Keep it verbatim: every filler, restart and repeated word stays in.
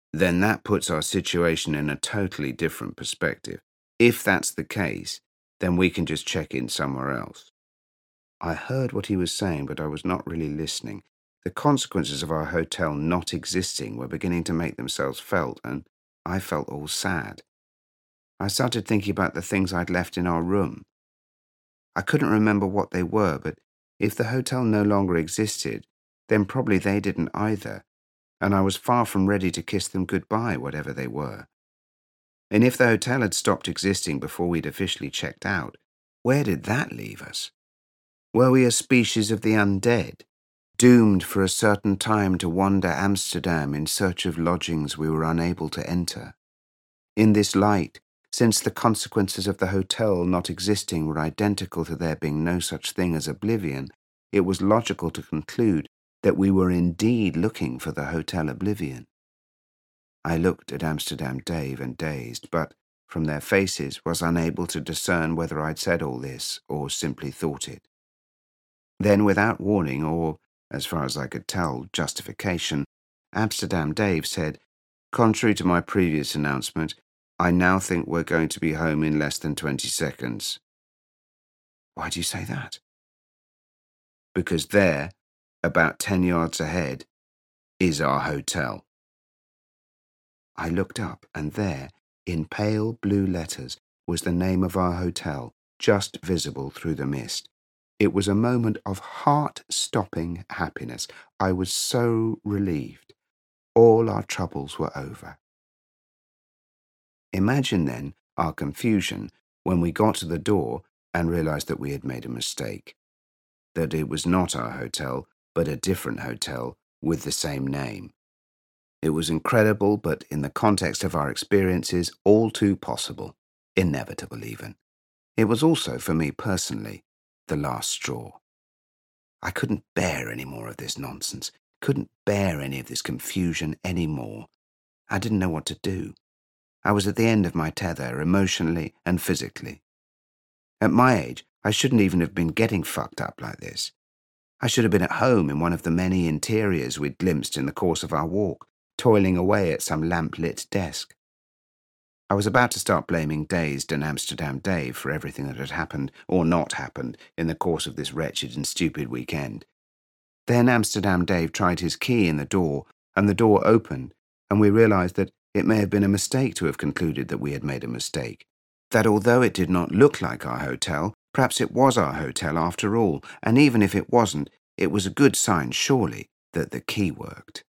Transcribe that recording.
then that puts our situation in a totally different perspective. If that's the case, then we can just check in somewhere else. I heard what he was saying, but I was not really listening. The consequences of our hotel not existing were beginning to make themselves felt, and I felt all sad. I started thinking about the things I'd left in our room. I couldn't remember what they were, but if the hotel no longer existed, then probably they didn't either, and I was far from ready to kiss them goodbye, whatever they were. And if the hotel had stopped existing before we'd officially checked out, where did that leave us? Were we a species of the undead, doomed for a certain time to wander Amsterdam in search of lodgings we were unable to enter? In this light, since the consequences of the hotel not existing were identical to there being no such thing as oblivion, it was logical to conclude that we were indeed looking for the Hotel Oblivion. I looked at Amsterdam Dave and Dazed, but from their faces was unable to discern whether I'd said all this or simply thought it. Then, without warning or, as far as I could tell, justification, Amsterdam Dave said, "Contrary to my previous announcement, I now think we're going to be home in less than twenty seconds. "Why do you say that?" "Because there, about ten yards ahead, is our hotel." I looked up, and there, in pale blue letters, was the name of our hotel, just visible through the mist. It was a moment of heart-stopping happiness. I was so relieved. All our troubles were over. Imagine, then, our confusion when we got to the door and realized that we had made a mistake, that it was not our hotel, but a different hotel with the same name. It was incredible, but in the context of our experiences, all too possible, inevitable even. It was also, for me personally, the last straw. I couldn't bear any more of this nonsense, couldn't bear any of this confusion any more. I didn't know what to do. I was at the end of my tether, emotionally and physically. At my age, I shouldn't even have been getting fucked up like this. I should have been at home in one of the many interiors we'd glimpsed in the course of our walk, toiling away at some lamp-lit desk. I was about to start blaming Dazed and Amsterdam Dave for everything that had happened or not happened in the course of this wretched and stupid weekend. Then Amsterdam Dave tried his key in the door, and the door opened, and we realized that it may have been a mistake to have concluded that we had made a mistake, that although it did not look like our hotel, perhaps it was our hotel after all, and even if it wasn't, it was a good sign, surely, that the key worked.